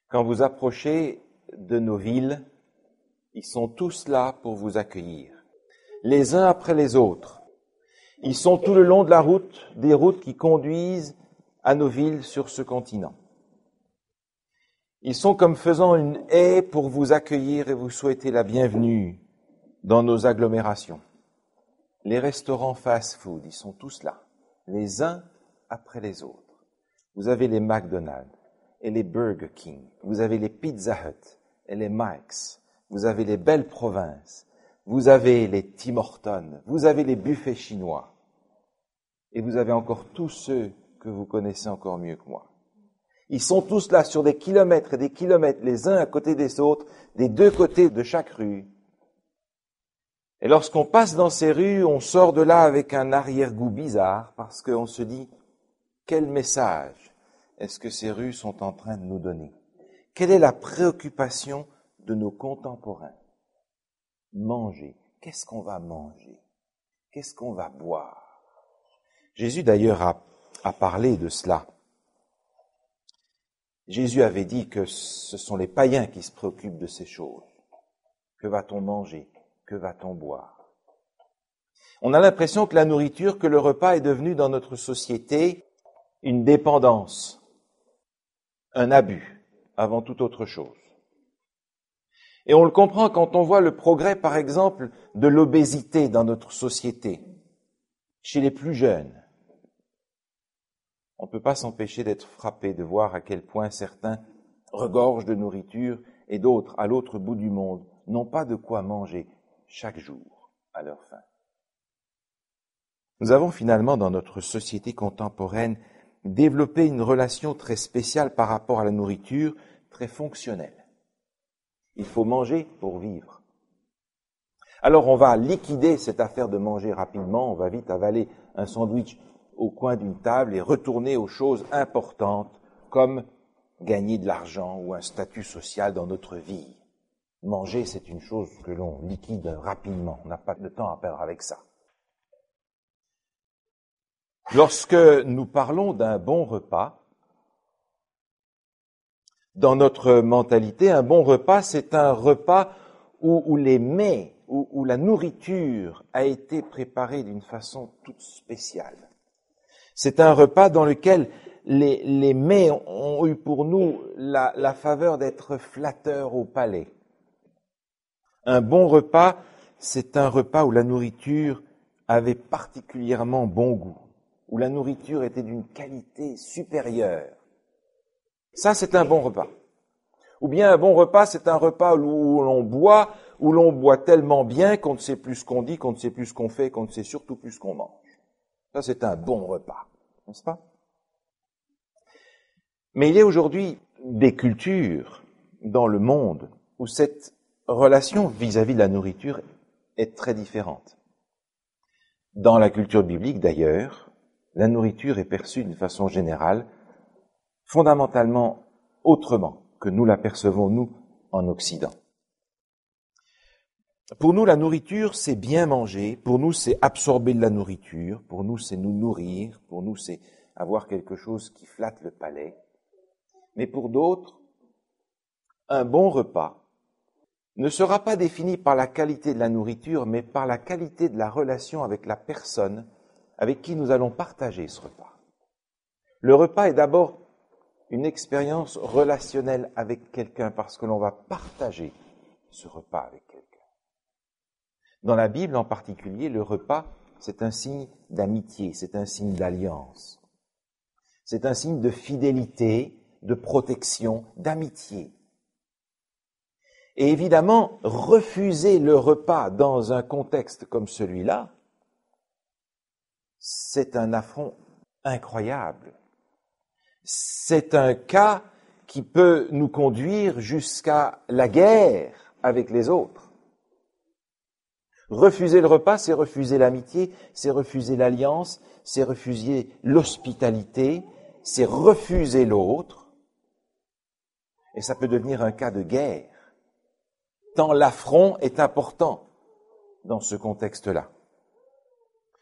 Quand vous approchez de nos villes, ils sont tous là pour vous accueillir, les uns après les autres. Ils sont tout le long de la route, des routes qui conduisent à nos villes sur ce continent. Ils sont comme faisant une haie pour vous accueillir et vous souhaiter la bienvenue dans nos agglomérations. Les restaurants fast-food, ils sont tous là, les uns après les autres. Vous avez les McDonald's et les Burger King, vous avez les Pizza Hut et les Mike's, vous avez les belles provinces, vous avez les Tim Hortons, vous avez les buffets chinois, et vous avez encore tous ceux que vous connaissez encore mieux que moi. Ils sont tous là sur des kilomètres et des kilomètres, les uns à côté des autres, des deux côtés de chaque rue. Et lorsqu'on passe dans ces rues, on sort de là avec un arrière-goût bizarre, parce qu'on se dit, quel message est-ce que ces rues sont en train de nous donner? Quelle est la préoccupation de nos contemporains? Manger. Qu'est-ce qu'on va manger? Qu'est-ce qu'on va boire? Jésus d'ailleurs a parlé de cela. Jésus avait dit que ce sont les païens qui se préoccupent de ces choses. Que va-t-on manger? Que va-t-on boire? On a l'impression que la nourriture, que le repas est devenu dans notre société une dépendance, un abus, avant toute autre chose. Et on le comprend quand on voit le progrès, par exemple, de l'obésité dans notre société, chez les plus jeunes. On ne peut pas s'empêcher d'être frappé de voir à quel point certains regorgent de nourriture et d'autres, à l'autre bout du monde, n'ont pas de quoi manger chaque jour à leur faim. Nous avons finalement, dans notre société contemporaine, développé une relation très spéciale par rapport à la nourriture, très fonctionnelle. Il faut manger pour vivre. Alors on va liquider cette affaire de manger rapidement, on va vite avaler un sandwich au coin d'une table et retourner aux choses importantes comme gagner de l'argent ou un statut social dans notre vie. Manger, c'est une chose que l'on liquide rapidement, on n'a pas de temps à perdre avec ça. Lorsque nous parlons d'un bon repas, dans notre mentalité, un bon repas, c'est un repas où les mets, où la nourriture a été préparée d'une façon toute spéciale. C'est un repas dans lequel les mets ont eu pour nous la faveur d'être flatteurs au palais. Un bon repas, c'est un repas où la nourriture avait particulièrement bon goût, où la nourriture était d'une qualité supérieure. Ça, c'est un bon repas. Ou bien un bon repas, c'est un repas où l'on boit tellement bien qu'on ne sait plus ce qu'on dit, qu'on ne sait plus ce qu'on fait, qu'on ne sait surtout plus ce qu'on mange. Ça, c'est un bon repas, n'est-ce pas? Mais il y a aujourd'hui des cultures dans le monde où cette relation vis-à-vis de la nourriture est très différente. Dans la culture biblique, d'ailleurs, la nourriture est perçue d'une façon générale, fondamentalement autrement que nous la percevons, nous, en Occident. Pour nous, la nourriture, c'est bien manger. Pour nous, c'est absorber de la nourriture. Pour nous, c'est nous nourrir. Pour nous, c'est avoir quelque chose qui flatte le palais. Mais pour d'autres, un bon repas ne sera pas défini par la qualité de la nourriture, mais par la qualité de la relation avec la personne avec qui nous allons partager ce repas. Le repas est d'abord une expérience relationnelle avec quelqu'un parce que l'on va partager ce repas avec quelqu'un. Dans la Bible en particulier, le repas, c'est un signe d'amitié, c'est un signe d'alliance. C'est un signe de fidélité, de protection, d'amitié. Et évidemment, refuser le repas dans un contexte comme celui-là, c'est un affront incroyable. C'est un cas qui peut nous conduire jusqu'à la guerre avec les autres. Refuser le repas, c'est refuser l'amitié, c'est refuser l'alliance, c'est refuser l'hospitalité, c'est refuser l'autre. Et ça peut devenir un cas de guerre, tant l'affront est important dans ce contexte-là.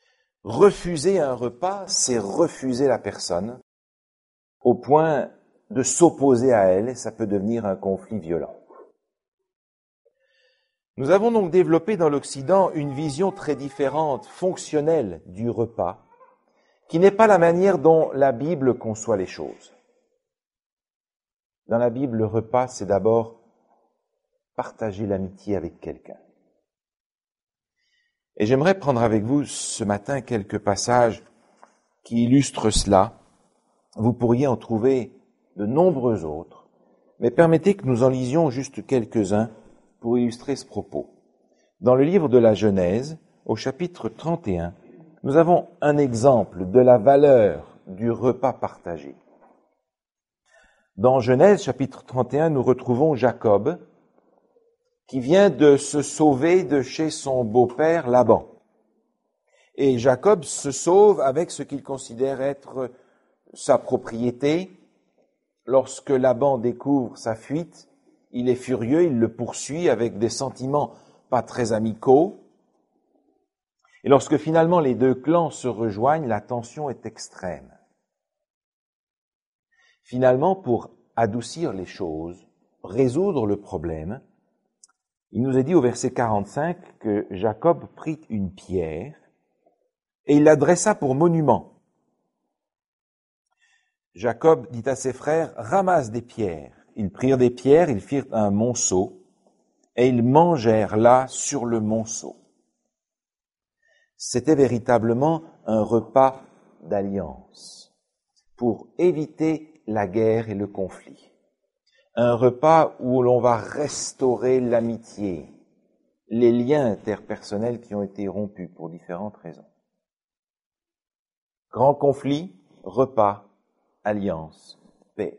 Refuser un repas, c'est refuser la personne, au point de s'opposer à elle et ça peut devenir un conflit violent. Nous avons donc développé dans l'Occident une vision très différente, fonctionnelle du repas, qui n'est pas la manière dont la Bible conçoit les choses. Dans la Bible, le repas, c'est d'abord partager l'amitié avec quelqu'un. Et j'aimerais prendre avec vous ce matin quelques passages qui illustrent cela. Vous pourriez en trouver de nombreux autres, mais permettez que nous en lisions juste quelques-uns pour illustrer ce propos. Dans le livre de la Genèse, au chapitre 31, nous avons un exemple de la valeur du repas partagé. Dans Genèse, chapitre 31, nous retrouvons Jacob, qui vient de se sauver de chez son beau-père Laban. Et Jacob se sauve avec ce qu'il considère être sa propriété. Lorsque Laban découvre sa fuite, il est furieux, il le poursuit avec des sentiments pas très amicaux. Et lorsque finalement les deux clans se rejoignent, la tension est extrême. Finalement, pour adoucir les choses, résoudre le problème, il nous est dit au verset 45 que Jacob prit une pierre et il la dressa pour monument. Jacob dit à ses frères, ramasse des pierres. Ils prirent des pierres, ils firent un monceau, et ils mangèrent là sur le monceau. C'était véritablement un repas d'alliance, pour éviter la guerre et le conflit. Un repas où l'on va restaurer l'amitié, les liens interpersonnels qui ont été rompus pour différentes raisons. Grand conflit, repas, alliance, paix.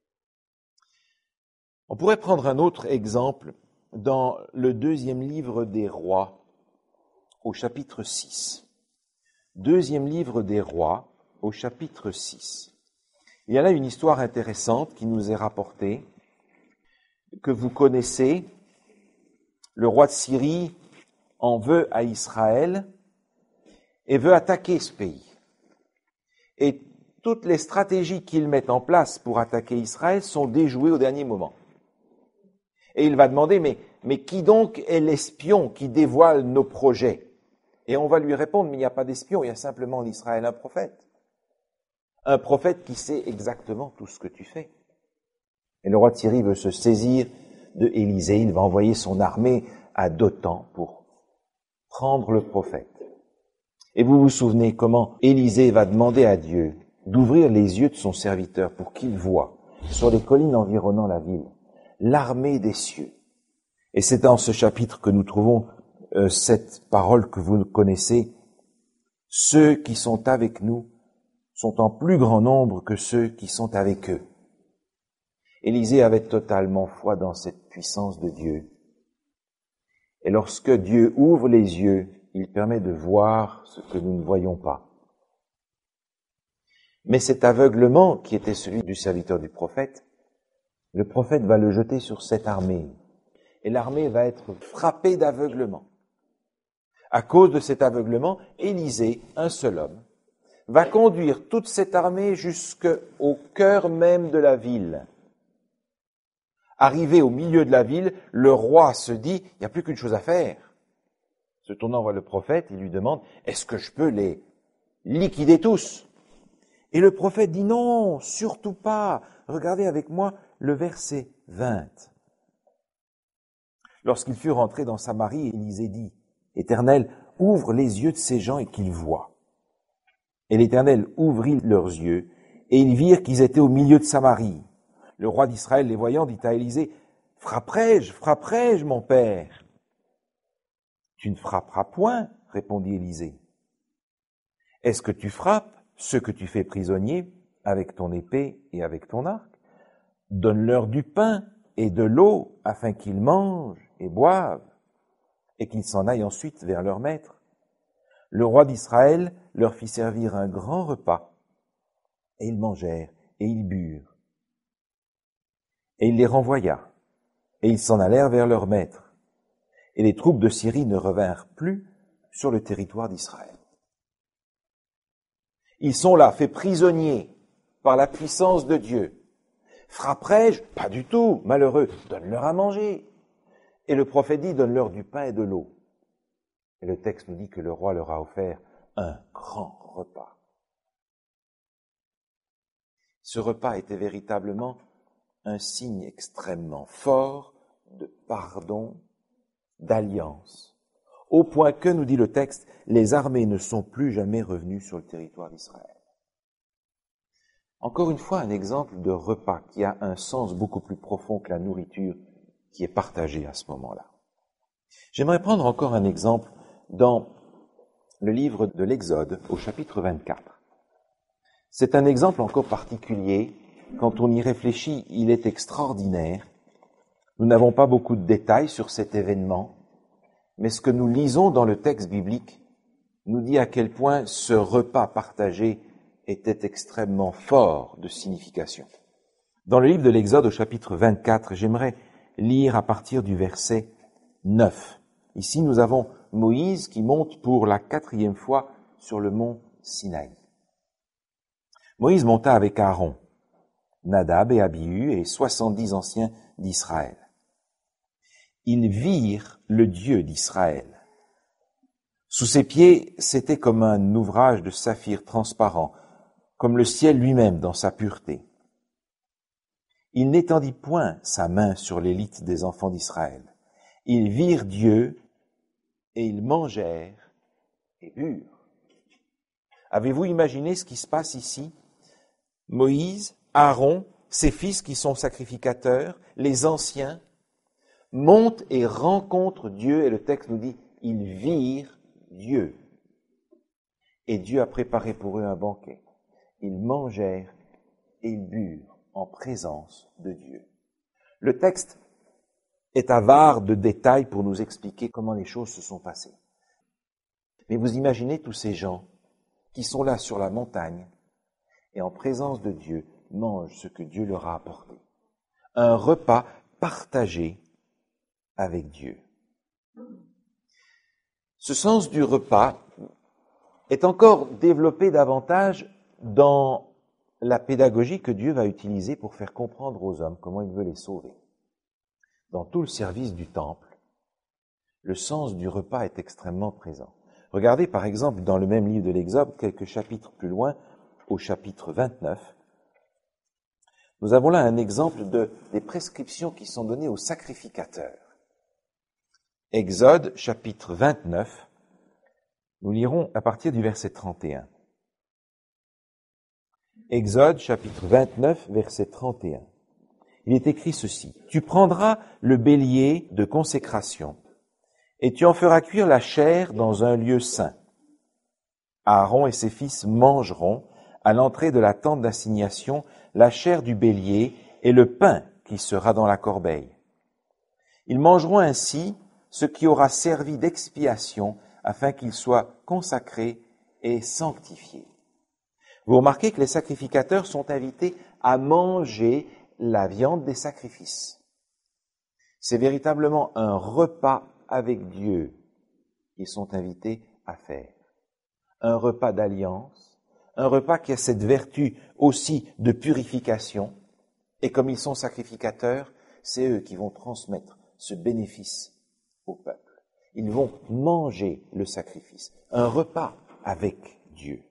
On pourrait prendre un autre exemple dans le 2e livre des Rois, au chapitre 6. 2e livre des Rois, au chapitre 6. Il y a là une histoire intéressante qui nous est rapportée, que vous connaissez. Le roi de Syrie en veut à Israël et veut attaquer ce pays. Et toutes les stratégies qu'il met en place pour attaquer Israël sont déjouées au dernier moment. Et il va demander, mais qui donc est l'espion qui dévoile nos projets? Et on va lui répondre, mais il n'y a pas d'espion, il y a simplement en Israël un prophète. Un prophète qui sait exactement tout ce que tu fais. Et le roi de Syrie veut se saisir de Élisée, il va envoyer son armée à Dothan pour prendre le prophète. Et vous vous souvenez comment Élisée va demander à Dieu d'ouvrir les yeux de son serviteur pour qu'il voie sur les collines environnant la ville l'armée des cieux. Et c'est dans ce chapitre que nous trouvons cette parole que vous connaissez. Ceux qui sont avec nous sont en plus grand nombre que ceux qui sont avec eux. Élisée avait totalement foi dans cette puissance de Dieu. Et lorsque Dieu ouvre les yeux, il permet de voir ce que nous ne voyons pas. Mais cet aveuglement qui était celui du serviteur du prophète, le prophète va le jeter sur cette armée. Et l'armée va être frappée d'aveuglement. À cause de cet aveuglement, Élisée, un seul homme, va conduire toute cette armée jusqu'au cœur même de la ville. Arrivé au milieu de la ville, le roi se dit, il n'y a plus qu'une chose à faire. Se tournant vers le prophète, il lui demande, est-ce que je peux les liquider tous? Et le prophète dit, non, surtout pas. Regardez avec moi le verset 20. Lorsqu'ils furent rentrés dans Samarie, Élisée dit, Éternel, ouvre les yeux de ces gens et qu'ils voient. Et l'Éternel ouvrit leurs yeux, et ils virent qu'ils étaient au milieu de Samarie. Le roi d'Israël, les voyant, dit à Élisée, frapperai-je, mon père? Tu ne frapperas point, répondit Élisée. Est-ce que tu frappes ceux que tu fais prisonniers avec ton épée et avec ton arc? Donne-leur du pain et de l'eau afin qu'ils mangent et boivent, et qu'ils s'en aillent ensuite vers leur maître. Le roi d'Israël leur fit servir un grand repas, et ils mangèrent et ils burent. Et il les renvoya, et ils s'en allèrent vers leur maître. Et les troupes de Syrie ne revinrent plus sur le territoire d'Israël. Ils sont là, faits prisonniers par la puissance de Dieu, Frapperai-je? Pas du tout, malheureux, donne-leur à manger. Et le prophète dit, donne-leur du pain et de l'eau. Et le texte nous dit que le roi leur a offert un grand repas. Ce repas était véritablement un signe extrêmement fort de pardon, d'alliance, au point que, nous dit le texte, les armées ne sont plus jamais revenues sur le territoire d'Israël. Encore une fois, un exemple de repas qui a un sens beaucoup plus profond que la nourriture qui est partagée à ce moment-là. J'aimerais prendre encore un exemple dans le livre de l'Exode, au chapitre 24. C'est un exemple encore particulier. Quand on y réfléchit, il est extraordinaire. Nous n'avons pas beaucoup de détails sur cet événement, mais ce que nous lisons dans le texte biblique nous dit à quel point ce repas partagé était extrêmement fort de signification. Dans le livre de l'Exode, au chapitre 24, j'aimerais lire à partir du verset 9. Ici, nous avons Moïse qui monte pour la 4e fois sur le mont Sinaï. Moïse monta avec Aaron, Nadab et Abihu et 70 anciens d'Israël. Ils virent le Dieu d'Israël. Sous ses pieds, c'était comme un ouvrage de saphir transparent, comme le ciel lui-même dans sa pureté. Il n'étendit point sa main sur l'élite des enfants d'Israël. Ils virent Dieu et ils mangèrent et burent. Avez-vous imaginé ce qui se passe ici? Moïse, Aaron, ses fils qui sont sacrificateurs, les anciens, montent et rencontrent Dieu, et le texte nous dit, ils virent Dieu. Et Dieu a préparé pour eux un banquet. Ils mangèrent et ils burent en présence de Dieu. Le texte est avare de détails pour nous expliquer comment les choses se sont passées. Mais vous imaginez tous ces gens qui sont là sur la montagne et en présence de Dieu mangent ce que Dieu leur a apporté. Un repas partagé avec Dieu. Ce sens du repas est encore développé davantage dans la pédagogie que Dieu va utiliser pour faire comprendre aux hommes comment il veut les sauver. Dans tout le service du temple, le sens du repas est extrêmement présent. Regardez par exemple dans le même livre de l'Exode, quelques chapitres plus loin, au chapitre 29, nous avons là un exemple des prescriptions qui sont données aux sacrificateurs. Exode, chapitre 29, nous lirons à partir du verset 31. Exode, chapitre 29, verset 31. Il est écrit ceci. « Tu prendras le bélier de consécration, et tu en feras cuire la chair dans un lieu saint. Aaron et ses fils mangeront, à l'entrée de la tente d'assignation, la chair du bélier et le pain qui sera dans la corbeille. Ils mangeront ainsi ce qui aura servi d'expiation afin qu'il soit consacré et sanctifié. » Vous remarquez que les sacrificateurs sont invités à manger la viande des sacrifices. C'est véritablement un repas avec Dieu qu'ils sont invités à faire. Un repas d'alliance, un repas qui a cette vertu aussi de purification. Et comme ils sont sacrificateurs, c'est eux qui vont transmettre ce bénéfice au peuple. Ils vont manger le sacrifice, un repas avec Dieu.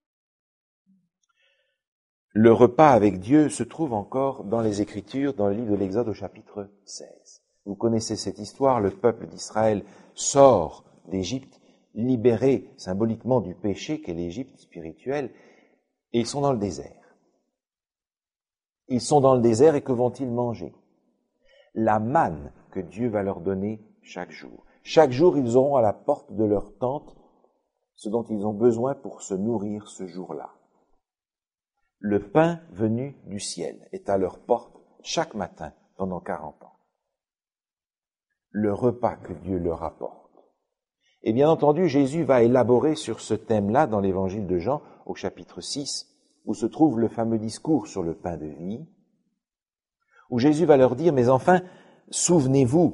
Le repas avec Dieu se trouve encore dans les Écritures, dans le livre de l'Exode au chapitre 16. Vous connaissez cette histoire, le peuple d'Israël sort d'Égypte, libéré symboliquement du péché qu'est l'Égypte spirituelle, et ils sont dans le désert. Ils sont dans le désert et que vont-ils manger? La manne que Dieu va leur donner chaque jour. Chaque jour, ils auront à la porte de leur tente ce dont ils ont besoin pour se nourrir ce jour-là. Le pain venu du ciel est à leur porte chaque matin pendant 40 ans. Le repas que Dieu leur apporte. Et bien entendu, Jésus va élaborer sur ce thème-là dans l'évangile de Jean, au chapitre 6, où se trouve le fameux discours sur le pain de vie, où Jésus va leur dire, « Mais enfin, souvenez-vous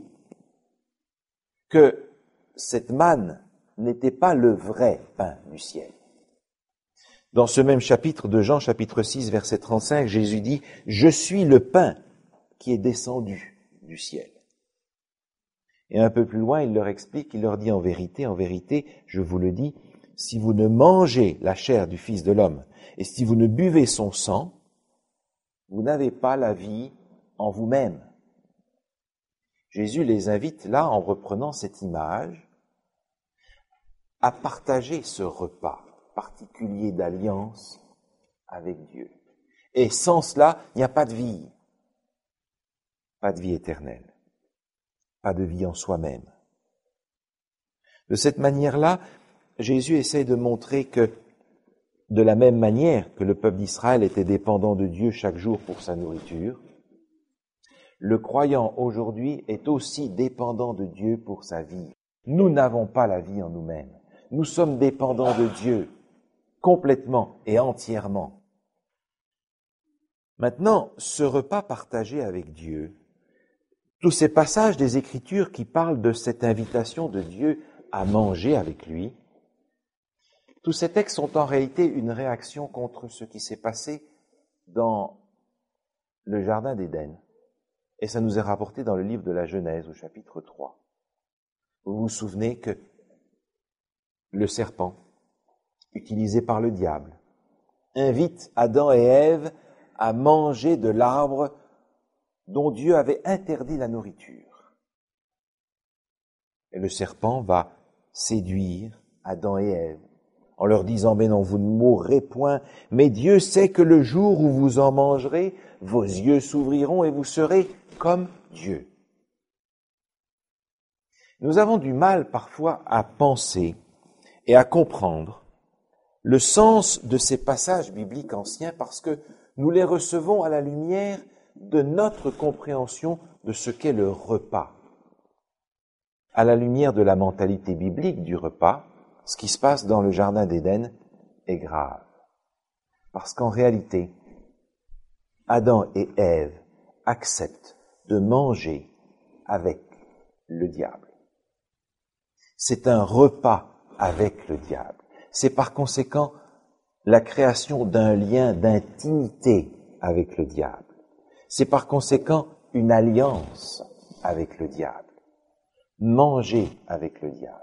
que cette manne n'était pas le vrai pain du ciel. Dans ce même chapitre de Jean, chapitre 6, verset 35, Jésus dit « Je suis le pain qui est descendu du ciel ». Et un peu plus loin, il leur explique, il leur dit en vérité, je vous le dis, si vous ne mangez la chair du Fils de l'homme et si vous ne buvez son sang, vous n'avez pas la vie en vous-même. Jésus les invite là, en reprenant cette image, à partager ce repas particulier d'alliance avec Dieu. Et sans cela, il n'y a pas de vie éternelle, pas de vie en soi-même. De cette manière-là, Jésus essaie de montrer que, de la même manière que le peuple d'Israël était dépendant de Dieu chaque jour pour sa nourriture, le croyant aujourd'hui est aussi dépendant de Dieu pour sa vie. Nous n'avons pas la vie en nous-mêmes. Nous sommes dépendants de Dieu, complètement et entièrement. Maintenant, ce repas partagé avec Dieu, tous ces passages des Écritures qui parlent de cette invitation de Dieu à manger avec lui, tous ces textes sont en réalité une réaction contre ce qui s'est passé dans le Jardin d'Éden. Et ça nous est rapporté dans le livre de la Genèse, au chapitre 3. Vous vous souvenez que le serpent, utilisé par le diable, invite Adam et Ève à manger de l'arbre dont Dieu avait interdit la nourriture. Et le serpent va séduire Adam et Ève en leur disant « Mais non, vous ne mourrez point, mais Dieu sait que le jour où vous en mangerez, vos yeux s'ouvriront et vous serez comme Dieu. » Nous avons du mal parfois à penser et à comprendre le sens de ces passages bibliques anciens parce que nous les recevons à la lumière de notre compréhension de ce qu'est le repas. À la lumière de la mentalité biblique du repas, ce qui se passe dans le Jardin d'Éden est grave. Parce qu'en réalité, Adam et Ève acceptent de manger avec le diable. C'est un repas avec le diable. C'est par conséquent la création d'un lien d'intimité avec le diable. C'est par conséquent une alliance avec le diable. Manger avec le diable.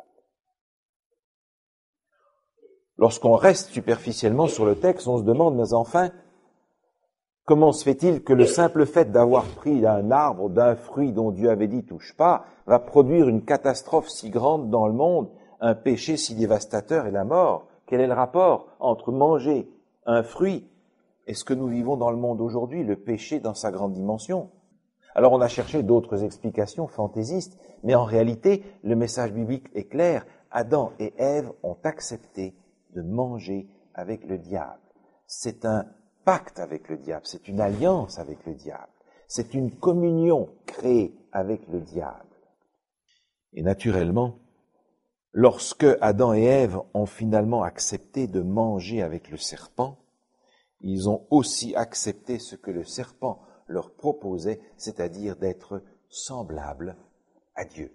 Lorsqu'on reste superficiellement sur le texte, on se demande, mais enfin, comment se fait-il que le simple fait d'avoir pris d'un arbre, d'un fruit dont Dieu avait dit « touche pas », va produire une catastrophe si grande dans le monde, un péché si dévastateur et la mort? Quel est le rapport entre manger un fruit et ce que nous vivons dans le monde aujourd'hui, le péché dans sa grande dimension? Alors on a cherché d'autres explications fantaisistes, mais en réalité, le message biblique est clair. Adam et Ève ont accepté de manger avec le diable. C'est un pacte avec le diable, c'est une alliance avec le diable, c'est une communion créée avec le diable. Et naturellement, lorsque Adam et Ève ont finalement accepté de manger avec le serpent, ils ont aussi accepté ce que le serpent leur proposait, c'est-à-dire d'être semblables à Dieu.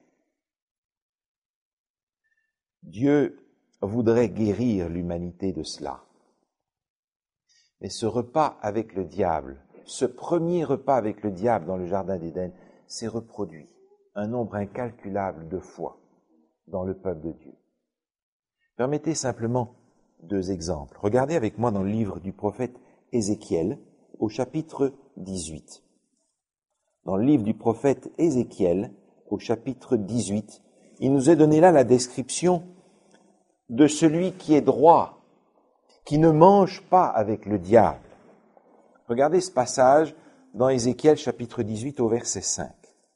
Dieu voudrait guérir l'humanité de cela. Mais ce repas avec le diable, ce premier repas avec le diable dans le Jardin d'Éden, s'est reproduit un nombre incalculable de fois dans le peuple de Dieu. Permettez simplement 2 exemples. Regardez avec moi dans le livre du prophète Ézéchiel, au chapitre 18. Dans le livre du prophète Ézéchiel, au chapitre 18, il nous est donné là la description de celui qui est droit, qui ne mange pas avec le diable. Regardez ce passage dans Ézéchiel chapitre 18 au verset 5.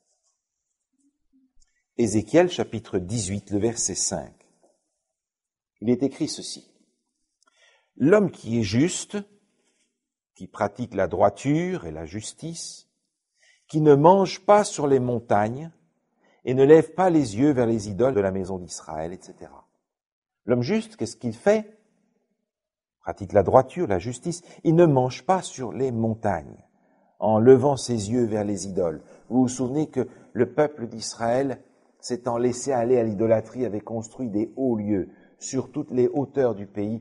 Ézéchiel chapitre 18, le verset 5. Il est écrit ceci. « L'homme qui est juste, qui pratique la droiture et la justice, qui ne mange pas sur les montagnes et ne lève pas les yeux vers les idoles de la maison d'Israël, etc. » L'homme juste, qu'est-ce qu'il fait? Pratique la droiture, la justice. Il ne mange pas sur les montagnes, en levant ses yeux vers les idoles. Vous vous souvenez que le peuple d'Israël, s'étant laissé aller à l'idolâtrie, avait construit des hauts lieux sur toutes les hauteurs du pays,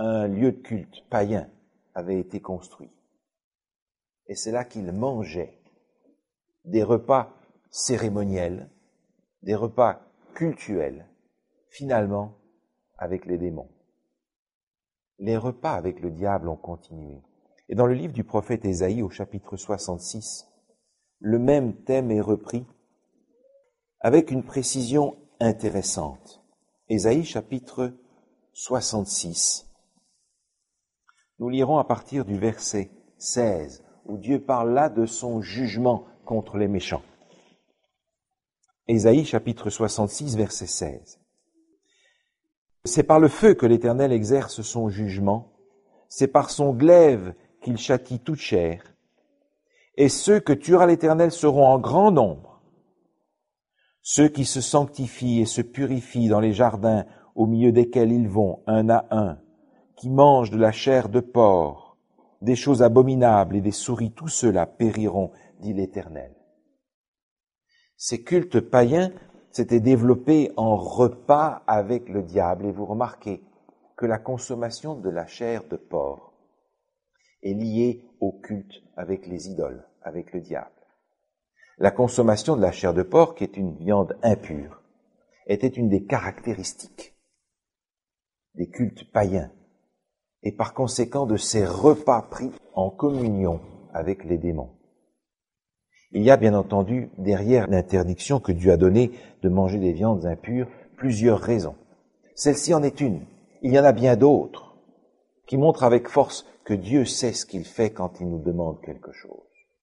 un lieu de culte païen avait été construit. Et c'est là qu'ils mangeaient des repas cérémoniels, des repas cultuels, finalement avec les démons. Les repas avec le diable ont continué. Et dans le livre du prophète Ésaïe, au chapitre 66, le même thème est repris avec une précision intéressante. Ésaïe, chapitre 66. Nous lirons à partir du verset 16, où Dieu parle là de son jugement contre les méchants. Ésaïe, chapitre 66, verset 16. C'est par le feu que l'Éternel exerce son jugement, c'est par son glaive qu'il châtie toute chair, et ceux que tuera l'Éternel seront en grand nombre. Ceux qui se sanctifient et se purifient dans les jardins au milieu desquels ils vont, un à un, qui mangent de la chair de porc, des choses abominables et des souris, tous ceux-là périront, dit l'Éternel. Ces cultes païens s'étaient développés en repas avec le diable, et vous remarquez que la consommation de la chair de porc est liée au culte avec les idoles, avec le diable. La consommation de la chair de porc, qui est une viande impure, était une des caractéristiques des cultes païens, et par conséquent de ces repas pris en communion avec les démons. Il y a bien entendu, derrière l'interdiction que Dieu a donnée de manger des viandes impures, plusieurs raisons. Celle-ci en est une. Il y en a bien d'autres qui montrent avec force que Dieu sait ce qu'il fait quand il nous demande quelque chose.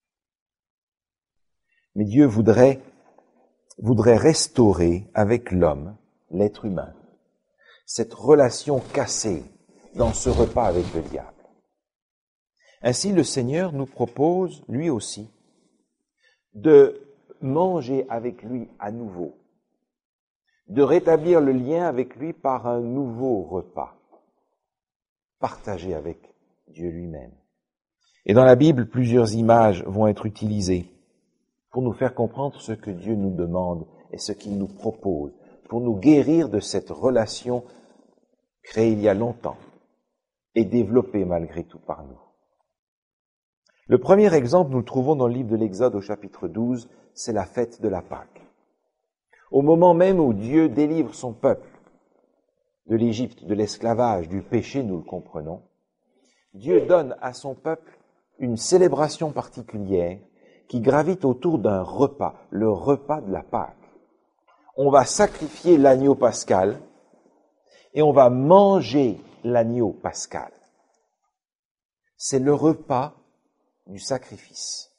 Mais Dieu voudrait restaurer avec l'homme, l'être humain, cette relation cassée dans ce repas avec le diable. Ainsi, le Seigneur nous propose, lui aussi, de manger avec lui à nouveau, de rétablir le lien avec lui par un nouveau repas, partagé avec Dieu lui-même. Et dans la Bible, plusieurs images vont être utilisées pour nous faire comprendre ce que Dieu nous demande et ce qu'il nous propose, pour nous guérir de cette relation créée il y a longtemps et développée malgré tout par nous. Le premier exemple, nous le trouvons dans le livre de l'Exode au chapitre 12, c'est la fête de la Pâque. Au moment même où Dieu délivre son peuple de l'Égypte, de l'esclavage, du péché, nous le comprenons, Dieu donne à son peuple une célébration particulière qui gravite autour d'un repas, le repas de la Pâque. On va sacrifier l'agneau pascal et on va manger l'agneau pascal. C'est le repas du sacrifice.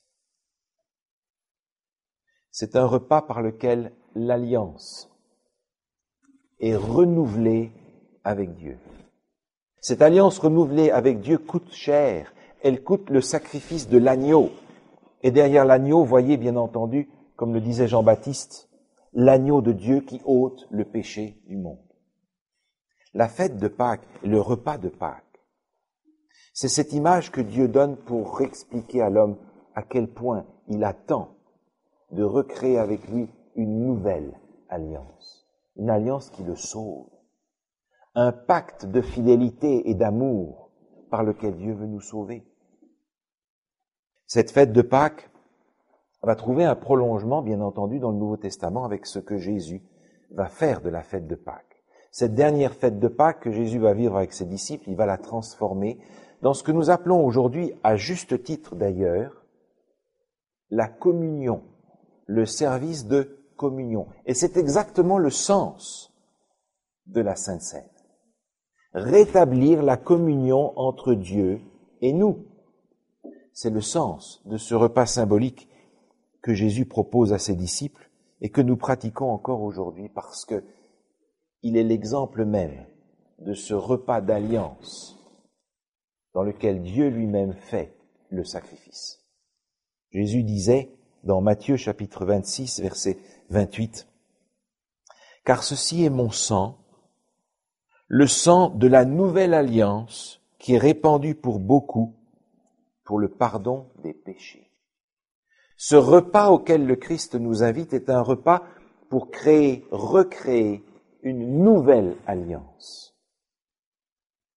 C'est un repas par lequel l'alliance est renouvelée avec Dieu. Cette alliance renouvelée avec Dieu coûte cher. Elle coûte le sacrifice de l'agneau. Et derrière l'agneau, voyez bien entendu, comme le disait Jean-Baptiste, l'agneau de Dieu qui ôte le péché du monde. La fête de Pâques, le repas de Pâques, c'est cette image que Dieu donne pour expliquer à l'homme à quel point il attend de recréer avec lui une nouvelle alliance, une alliance qui le sauve, un pacte de fidélité et d'amour par lequel Dieu veut nous sauver. Cette fête de Pâques va trouver un prolongement, bien entendu, dans le Nouveau Testament avec ce que Jésus va faire de la fête de Pâques. Cette dernière fête de Pâques que Jésus va vivre avec ses disciples, il va la transformer dans ce que nous appelons aujourd'hui, à juste titre d'ailleurs, la communion, le service de communion. Et c'est exactement le sens de la Sainte Seine. Rétablir la communion entre Dieu et nous. C'est le sens de ce repas symbolique que Jésus propose à ses disciples et que nous pratiquons encore aujourd'hui parce que il est l'exemple même de ce repas d'alliance dans lequel Dieu lui-même fait le sacrifice. Jésus disait dans Matthieu chapitre 26, verset 28, « Car ceci est mon sang, le sang de la nouvelle alliance qui est répandu pour beaucoup pour le pardon des péchés. » Ce repas auquel le Christ nous invite est un repas pour recréer une nouvelle alliance.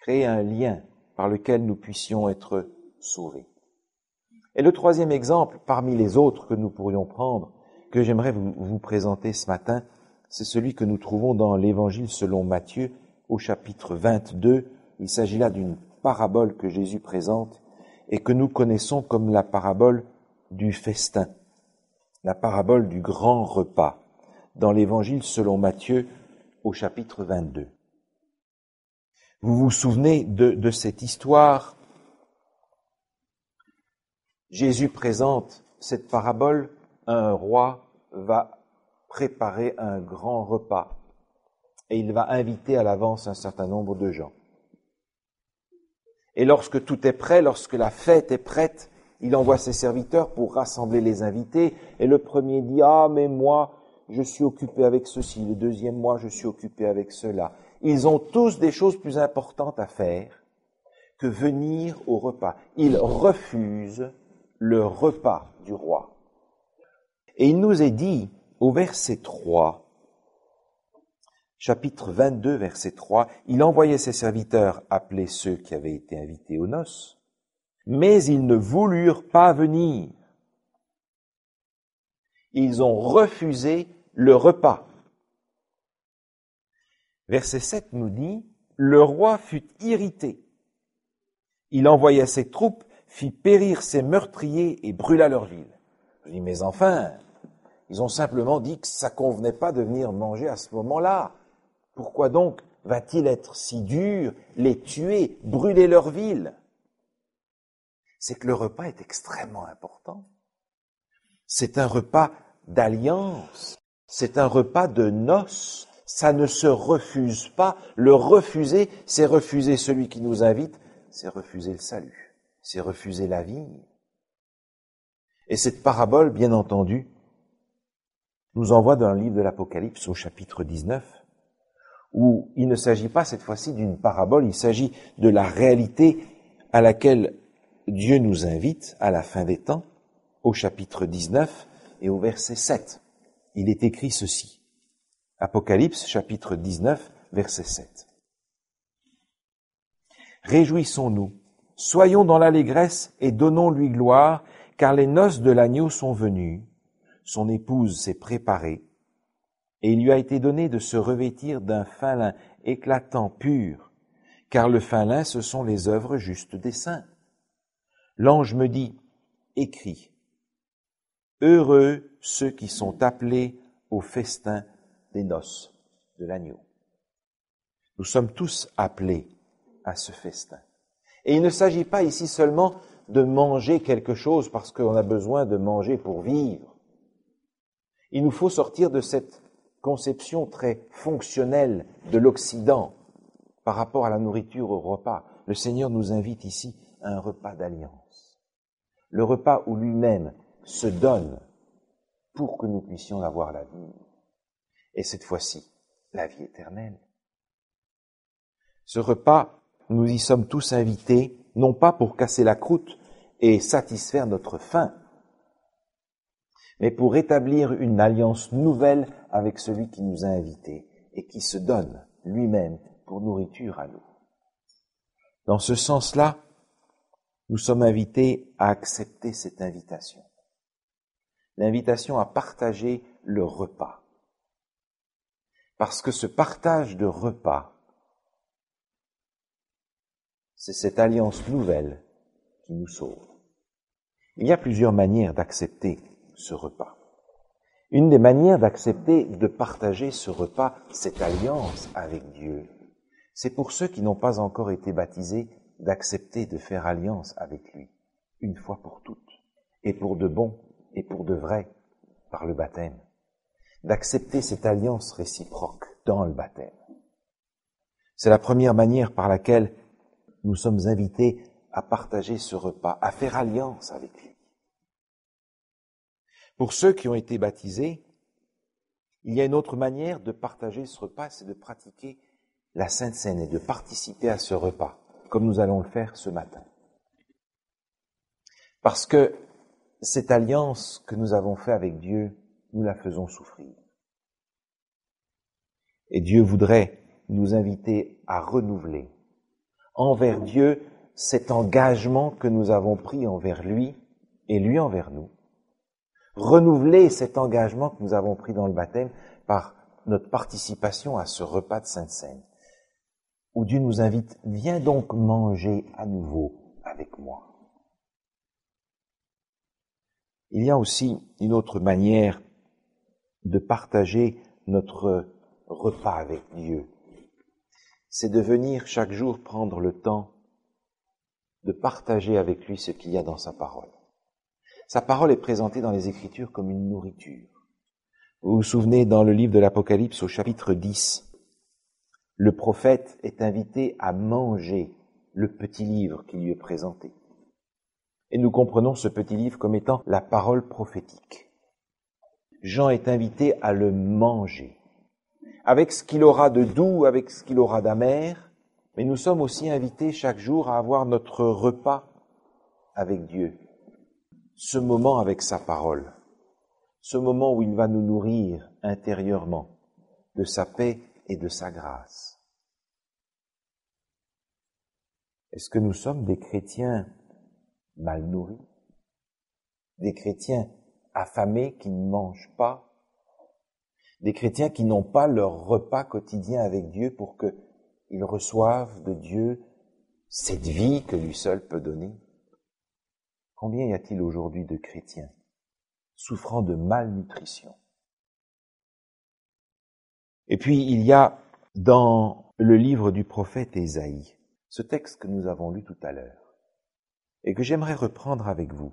créer un lien par lequel nous puissions être sauvés. Et le troisième exemple, parmi les autres que nous pourrions prendre, que j'aimerais vous présenter ce matin, c'est celui que nous trouvons dans l'Évangile selon Matthieu, au chapitre 22. Il s'agit là d'une parabole que Jésus présente et que nous connaissons comme la parabole du festin, la parabole du grand repas, dans l'Évangile selon Matthieu, au chapitre 22. Vous vous souvenez de cette histoire? Jésus présente cette parabole, un roi va préparer un grand repas et il va inviter à l'avance un certain nombre de gens. Et lorsque tout est prêt, lorsque la fête est prête, il envoie ses serviteurs pour rassembler les invités et le premier dit « Ah, mais moi, je suis occupé avec ceci », le deuxième « Moi, je suis occupé avec cela ». Ils ont tous des choses plus importantes à faire que venir au repas. Ils refusent le repas du roi. Et il nous est dit au verset 3, chapitre 22, verset 3, il envoyait ses serviteurs appeler ceux qui avaient été invités aux noces, mais ils ne voulurent pas venir. Ils ont refusé le repas. Verset 7 nous dit, le roi fut irrité. Il envoya ses troupes, fit périr ses meurtriers et brûla leur ville. Je dis, mais enfin, ils ont simplement dit que ça convenait pas de venir manger à ce moment-là. Pourquoi donc va-t-il être si dur, les tuer, brûler leur ville? C'est que le repas est extrêmement important. C'est un repas d'alliance, c'est un repas de noces. Ça ne se refuse pas. Le refuser, c'est refuser celui qui nous invite, c'est refuser le salut, c'est refuser la vie. Et cette parabole, bien entendu, nous envoie dans le livre de l'Apocalypse au chapitre 19, où il ne s'agit pas cette fois-ci d'une parabole, il s'agit de la réalité à laquelle Dieu nous invite à la fin des temps, au chapitre 19 et au verset 7. Il est écrit ceci. Apocalypse, chapitre 19, verset 7. Réjouissons-nous, soyons dans l'allégresse et donnons-lui gloire, car les noces de l'agneau sont venues. Son épouse s'est préparée, et il lui a été donné de se revêtir d'un fin lin éclatant, pur, car le fin lin, ce sont les œuvres justes des saints. L'ange me dit, écris, heureux ceux qui sont appelés au festin des noces de l'agneau. Nous sommes tous appelés à ce festin. Et il ne s'agit pas ici seulement de manger quelque chose parce qu'on a besoin de manger pour vivre. Il nous faut sortir de cette conception très fonctionnelle de l'Occident par rapport à la nourriture au repas. Le Seigneur nous invite ici à un repas d'alliance. Le repas où lui-même se donne pour que nous puissions avoir la vie. Et cette fois-ci, la vie éternelle. Ce repas, nous y sommes tous invités, non pas pour casser la croûte et satisfaire notre faim, mais pour établir une alliance nouvelle avec celui qui nous a invités et qui se donne lui-même pour nourriture à nous. Dans ce sens-là, nous sommes invités à accepter cette invitation. L'invitation à partager le repas. Parce que ce partage de repas, c'est cette alliance nouvelle qui nous sauve. Il y a plusieurs manières d'accepter ce repas. Une des manières d'accepter de partager ce repas, cette alliance avec Dieu, c'est pour ceux qui n'ont pas encore été baptisés d'accepter de faire alliance avec lui, une fois pour toutes, et pour de bon et pour de vrai, par le baptême. D'accepter cette alliance réciproque dans le baptême. C'est la première manière par laquelle nous sommes invités à partager ce repas, à faire alliance avec lui. Pour ceux qui ont été baptisés, il y a une autre manière de partager ce repas, c'est de pratiquer la Sainte Seine et de participer à ce repas, comme nous allons le faire ce matin. Parce que cette alliance que nous avons faite avec Dieu, nous la faisons souffrir. Et Dieu voudrait nous inviter à renouveler, envers Dieu cet engagement que nous avons pris envers lui et lui envers nous. Renouveler cet engagement que nous avons pris dans le baptême par notre participation à ce repas de Sainte Seine, où Dieu nous invite, viens donc manger à nouveau avec moi. Il y a aussi une autre manière de partager notre repas avec Dieu. C'est de venir chaque jour prendre le temps de partager avec lui ce qu'il y a dans sa parole. Sa parole est présentée dans les Écritures comme une nourriture. Vous vous souvenez, dans le livre de l'Apocalypse, au chapitre 10, le prophète est invité à manger le petit livre qui lui est présenté. Et nous comprenons ce petit livre comme étant la parole prophétique. Jean est invité à le manger, avec ce qu'il aura de doux, avec ce qu'il aura d'amer, mais nous sommes aussi invités chaque jour à avoir notre repas avec Dieu, ce moment avec sa parole, ce moment où il va nous nourrir intérieurement de sa paix et de sa grâce. Est-ce que nous sommes des chrétiens mal nourris, des chrétiens affamés qui ne mangent pas, des chrétiens qui n'ont pas leur repas quotidien avec Dieu pour qu'ils reçoivent de Dieu cette vie que lui seul peut donner? Combien y a-t-il aujourd'hui de chrétiens souffrant de malnutrition? Et puis il y a dans le livre du prophète Ésaïe, ce texte que nous avons lu tout à l'heure, et que j'aimerais reprendre avec vous.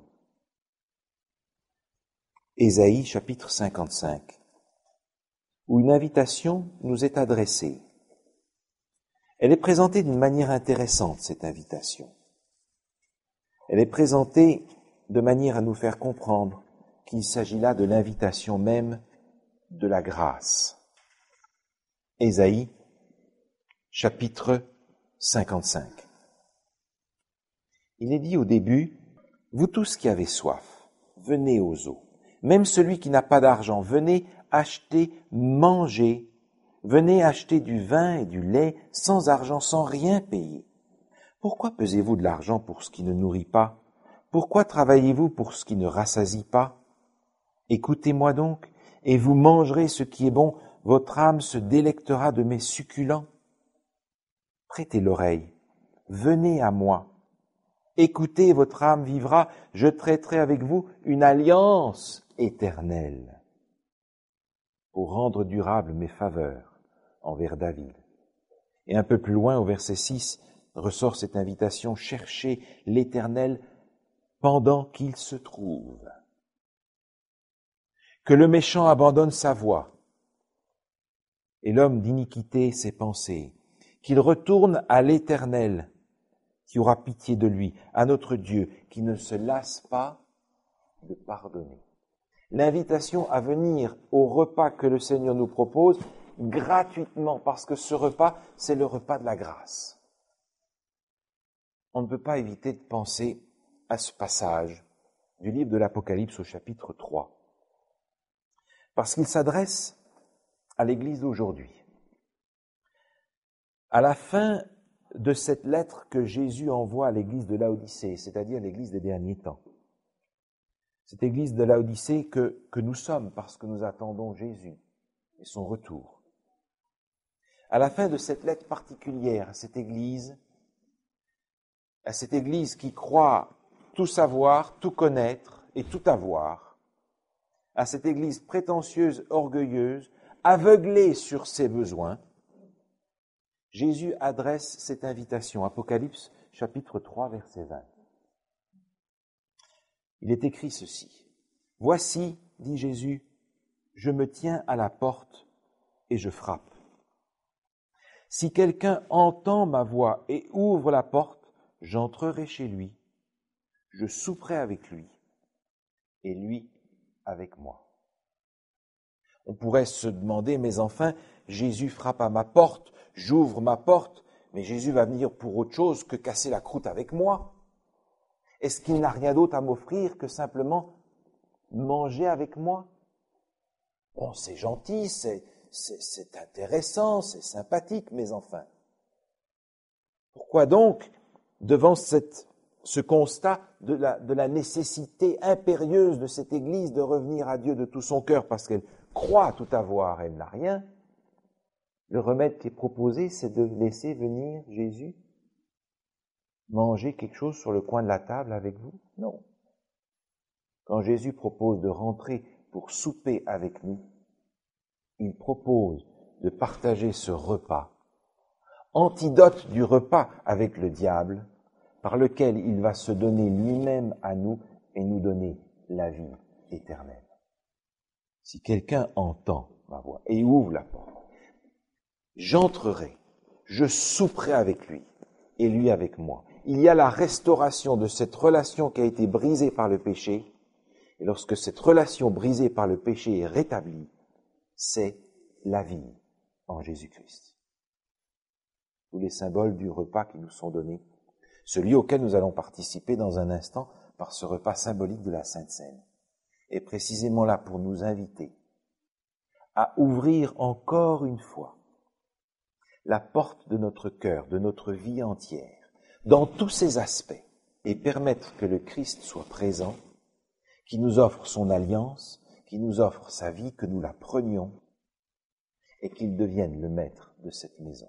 Ésaïe, chapitre 55, où une invitation nous est adressée. Elle est présentée d'une manière intéressante, cette invitation. Elle est présentée de manière à nous faire comprendre qu'il s'agit là de l'invitation même de la grâce. Ésaïe, chapitre 55. Il est dit au début, « Vous tous qui avez soif, venez aux eaux. Même celui qui n'a pas d'argent, venez acheter, manger. Venez acheter du vin et du lait sans argent, sans rien payer. Pourquoi pesez-vous de l'argent pour ce qui ne nourrit pas? Pourquoi travaillez-vous pour ce qui ne rassasie pas? Écoutez-moi donc, et vous mangerez ce qui est bon. Votre âme se délectera de mes succulents. Prêtez l'oreille. Venez à moi. Écoutez, votre âme vivra, je traiterai avec vous une alliance éternelle pour rendre durables mes faveurs envers David. Et un peu plus loin, au verset 6, ressort cette invitation, cherchez l'Éternel pendant qu'il se trouve. Que le méchant abandonne sa voie et l'homme d'iniquité ses pensées, qu'il retourne à l'Éternel, qui aura pitié de lui, à notre Dieu, qui ne se lasse pas de pardonner. L'invitation à venir au repas que le Seigneur nous propose gratuitement, parce que ce repas, c'est le repas de la grâce. On ne peut pas éviter de penser à ce passage du livre de l'Apocalypse au chapitre 3, parce qu'il s'adresse à l'Église d'aujourd'hui. À la fin de cette lettre que Jésus envoie à l'église de Laodicée, c'est-à-dire l'église des derniers temps. Cette église de Laodicée que nous sommes parce que nous attendons Jésus et son retour. À la fin de cette lettre particulière à cette église qui croit tout savoir, tout connaître et tout avoir, à cette église prétentieuse, orgueilleuse, aveuglée sur ses besoins, Jésus adresse cette invitation, Apocalypse chapitre 3, verset 20. Il est écrit ceci. « Voici, dit Jésus, je me tiens à la porte et je frappe. Si quelqu'un entend ma voix et ouvre la porte, j'entrerai chez lui, je souperai avec lui et lui avec moi. » On pourrait se demander, mais enfin, Jésus frappe à ma porte, j'ouvre ma porte, mais Jésus va venir pour autre chose que casser la croûte avec moi. Est-ce qu'il n'a rien d'autre à m'offrir que simplement manger avec moi? Bon, c'est gentil, c'est intéressant, c'est sympathique, mais enfin. Pourquoi donc, devant ce constat de la nécessité impérieuse de cette Église de revenir à Dieu de tout son cœur parce qu'elle croit tout avoir, elle n'a rien, le remède qui est proposé, c'est de laisser venir Jésus manger quelque chose sur le coin de la table avec vous? Non. Quand Jésus propose de rentrer pour souper avec nous, il propose de partager ce repas, antidote du repas avec le diable, par lequel il va se donner lui-même à nous et nous donner la vie éternelle. Si quelqu'un entend ma voix et ouvre la porte, j'entrerai, je souperai avec lui et lui avec moi. Il y a la restauration de cette relation qui a été brisée par le péché, et lorsque cette relation brisée par le péché est rétablie, c'est la vie en Jésus-Christ. Tous les symboles du repas qui nous sont donnés, celui auquel nous allons participer dans un instant par ce repas symbolique de la Sainte Seine, est précisément là pour nous inviter à ouvrir encore une fois la porte de notre cœur, de notre vie entière, dans tous ses aspects, et permettre que le Christ soit présent, qui nous offre son alliance, qui nous offre sa vie, que nous la prenions, et qu'il devienne le maître de cette maison.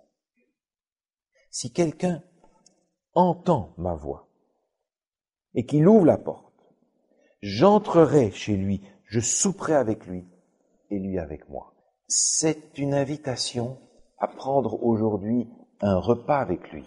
Si quelqu'un entend ma voix, et qu'il ouvre la porte, j'entrerai chez lui, je souperai avec lui, et lui avec moi. C'est une invitation à prendre aujourd'hui un repas avec lui.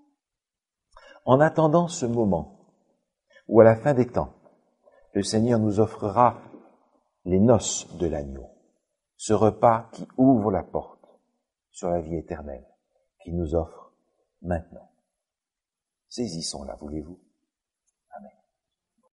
En attendant ce moment où, à la fin des temps, le Seigneur nous offrira les noces de l'agneau, ce repas qui ouvre la porte sur la vie éternelle, qui nous offre maintenant. Saisissons-la, voulez-vous?